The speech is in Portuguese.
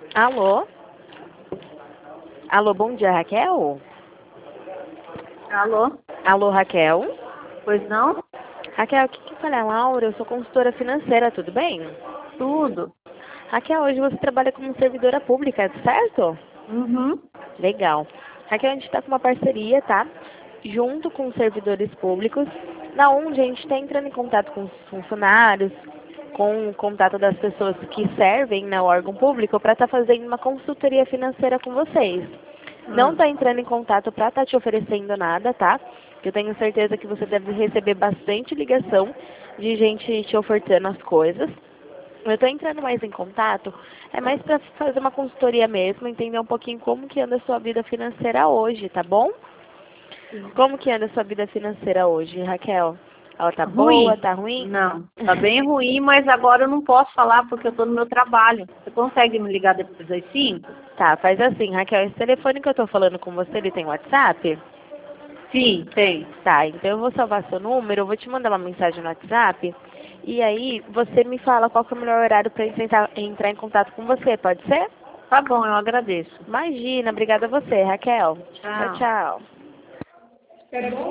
Alô? Alô, bom dia, Raquel? Alô? Alô, Raquel? Pois não? Raquel, aqui que fala é a Laura, eu sou consultora financeira, tudo bem? Tudo. Raquel, hoje você trabalha como servidora pública, certo? Uhum. Legal. Raquel, a gente está com uma parceria, tá? Junto com os servidores públicos, na onde a gente está entrando em contato com os funcionários, com o contato das pessoas que servem no órgão público para estar fazendo uma consultoria financeira com vocês. Não está entrando em contato para estar te oferecendo nada, tá? Eu tenho certeza que você deve receber bastante ligação de gente te ofertando as coisas. Eu estou entrando mais em contato, é mais para fazer uma consultoria mesmo, entender um pouquinho como que anda a sua vida financeira hoje, tá bom? Como que anda a sua vida financeira hoje, Raquel? Ela tá boa, Ruim? tá ruim? Não. Tá bem ruim, mas agora eu não posso falar porque eu tô no meu trabalho. Você consegue me ligar depois das 5? Tá, faz assim, Raquel, esse telefone que eu tô falando com você, ele tem WhatsApp? Sim, tem. Tá, então eu vou salvar seu número, eu vou te mandar uma mensagem no WhatsApp, e aí você me fala qual que é o melhor horário para eu tentar entrar em contato com você, pode ser? Tá bom, eu agradeço. Imagina, obrigada a você, Raquel. Tchau, Tchau. tchau.